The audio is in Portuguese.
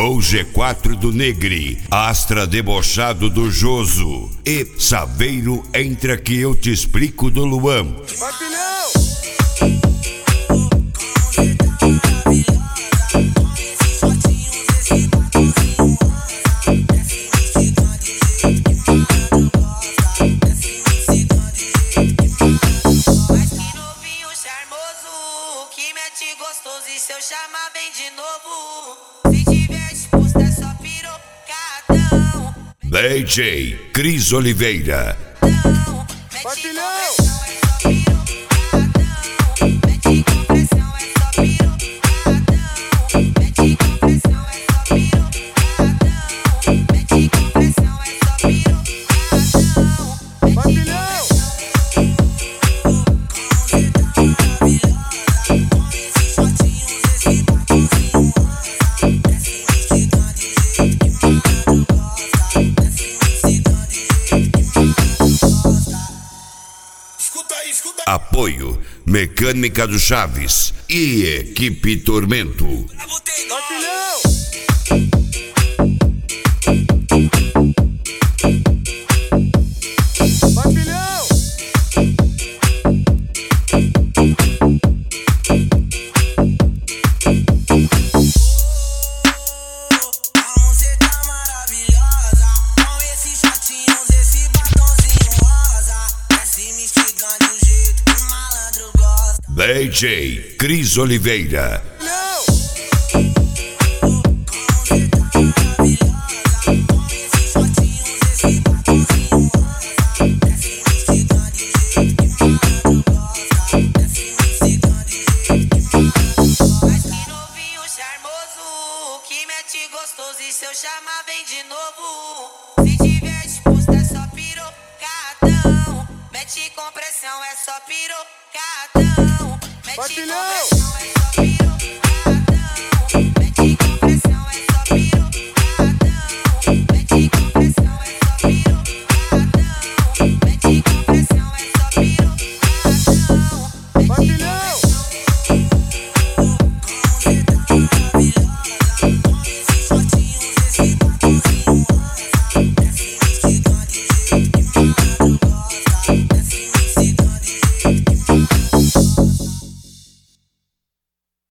Flow G4 do Negri, Astra debochado do Joso e Saveiro entra que eu te explico do Luan. Vai, filhão! Gostoso, e se eu chamar vem de novo. Se tiver disposto é só pirocadão. DJ Cris Oliveira. Vai, filhão! Apoio Mecânica do Chaves e Equipe Tormento. Vai, filhão! Vai, filhão! A música maravilhosa, com esses shortinhos, esse batonzinho rosa, desce me instigando do jeito que o malandro gosta. DJ Cris Oliveira. Gostoso, e se eu chamar vem de novo. Se tiver disposto é só pirocadão. Mete com pressão é só pirocadão. Mete com pressão é só pirocadão.